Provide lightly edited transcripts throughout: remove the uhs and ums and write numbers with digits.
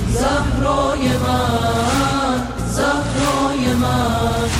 زهرای من، زهرای من.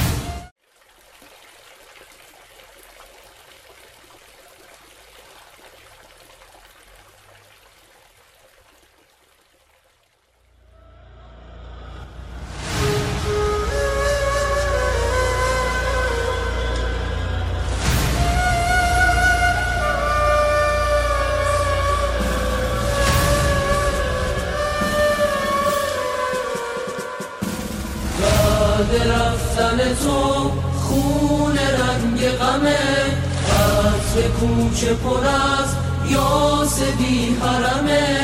بعد رفتن تو خون رنگ غمه، عطر کوچه پر از یاس بی حرمه.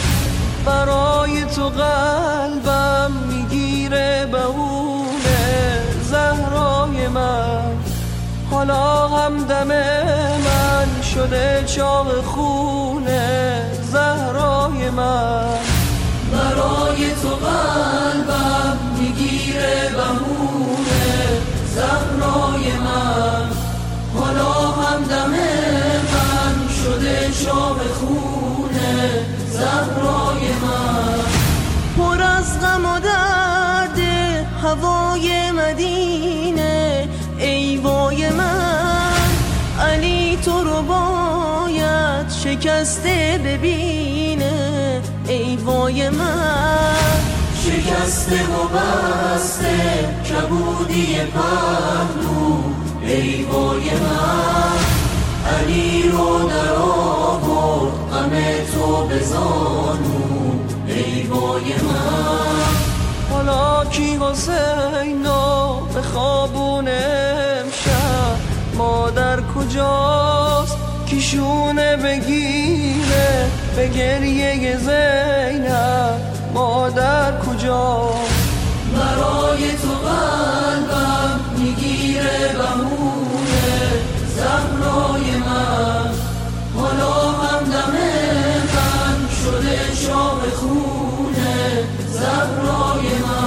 برای تو قلبم میگیره بهونه، زهرای من. حالا همدم من شده چاق خونه، زهرای من. برای تو قلبم میگیره بهونه، زهرای من. حالا همدم من شده چاق خونه، زهرای من. پر از غم و درد هوای مدینه، ای وای من. علی تو رو باید شکسته ببینه، ای وای من. شکسته و بسته کبودی پهلو، ای وای من. علی رو در آورد غم تو به زانو، ای وای من. حالا کی حسینو به خوابون امشب، مادر کجاست کی شونه بگیره به گریه زینب، مادر کجاست. برای تو قلبم میگیره بهونه، زهرای من. حالا همدم من شده چاق خونه، زهرای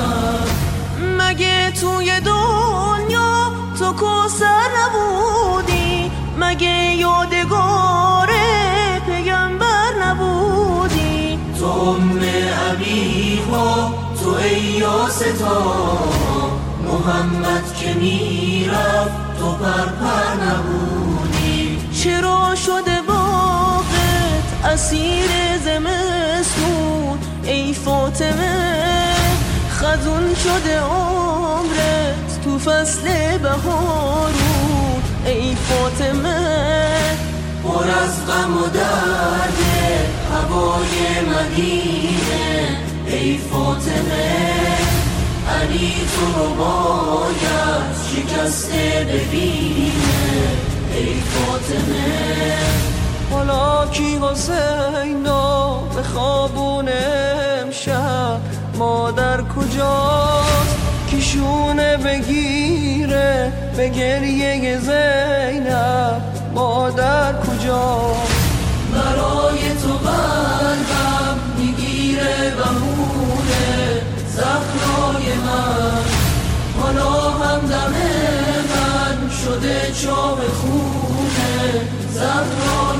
من. مگه توی دنیا تو کوثر نبودی؟ مگه یادگار پیغمبر نبودی؟ تو ام ابیها، تو ای یاستا. محمد که میرفت تو پر نبودی. چرا شده باغت اسیر زمستون، ای فاطمه؟ خزون شده عمرت تو فصل بهارون، ای فاطمه. پر از غم و درد هوای مدینه، ای فاطمه. علی تو رو باید شکسته ببینه، ای فاطمه. حالا کی حسینو به خوابون امشب، مادر کجاست کی شونه بگیره به گریه زینب، مادر کجاست. برای تو قلبم میگیره بهونه، زهرای من. حالا همدم من شده چاق خونه، زهرای